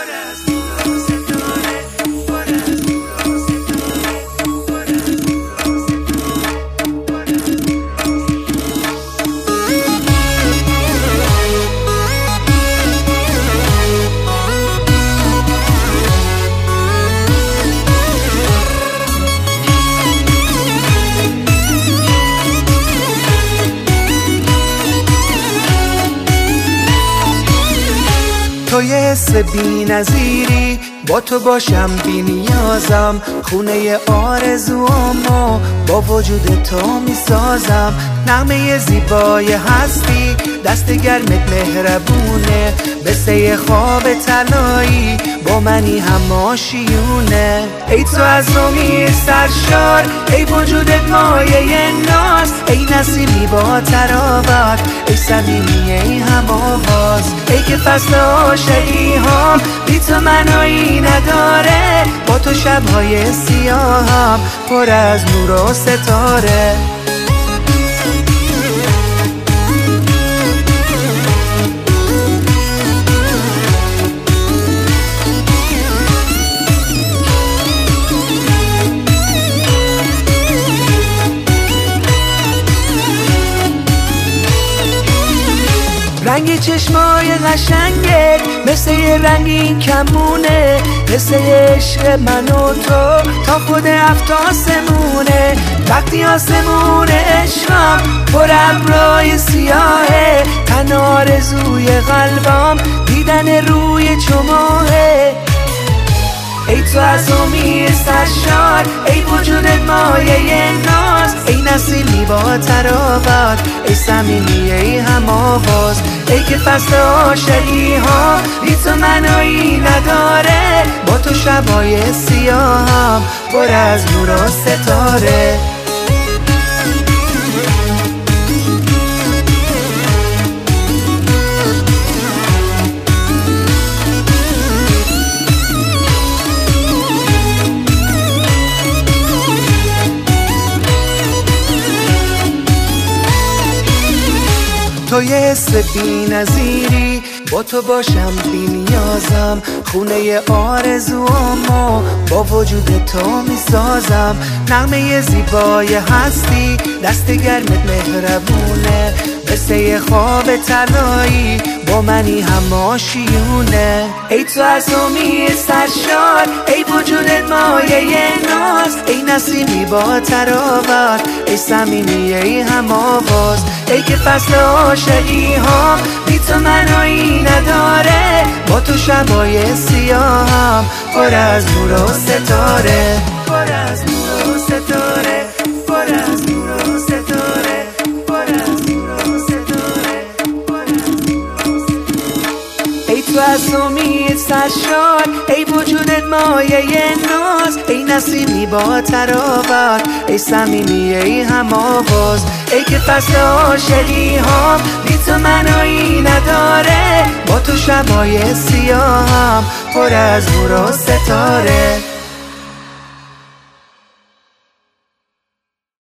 تو یه حس بی نظیری، با تو باشم بی نیازم، خونه آرزوامو با وجود تو میسازم. نغمه زیبای هستی، دست گرمت مهربونه، بسه خواب طلایی با منی هم آشیونه. ای تو از امید سرشار، ای وجودت مایه ناز، ای نسیمی با تراوت، ای صمیمی ای هم آواز. ای که فصل عاشقی ها بی تو معنایی نداره، با تو شبهای سیاهم پر از نور و ستاره. رنگ چشمای قشنگت مثل یه رنگین کمونه، مثل عشق من و تو تا خود افتاسمونه. وقتی آسمون عشقم پر ابرای سیاهه، تن آرزوی قلبم دیدن روی چماهه. ای تو از امید سرشار، ای وجودت مایه ناز، ای نسیمی با تراوت، ای صمیمی ای هم آواز. ای که فصل عاشقی ها بی تو معنایی نداره، با تو شبای سیاهم پر از نور و ستاره. تو یه حس بی نظیری، با تو باشم بی نیازم، خونه آرزوامو با وجود تو میسازم. نغمه زیبای هستی، دست گرمت مهربونه، قصه خواب طلایی با منی هم آشیونه. ای تو از امید سرشار، ای وجودت مایه ناز، ای نسیمی با تراوت، ای صمیمی ای هم آواز. ای که فصل عاشقی ها بی تو معنایی نداره، با تو شبای سیاهم پر از نور و ستاره، پر از نور و ستاره، پر از نور و ستاره، پر از نور و ستاره، پر از نور و ستاره. ای تو از امید سرشار، ای وجودت مایه ناز، ای نسیمی با تراوت، ای صمیمی ای هم آواز. ای که فصل عاشقی ها بی تو معنایی نداره، با تو شبای سیاهم پر از نور و ستاره.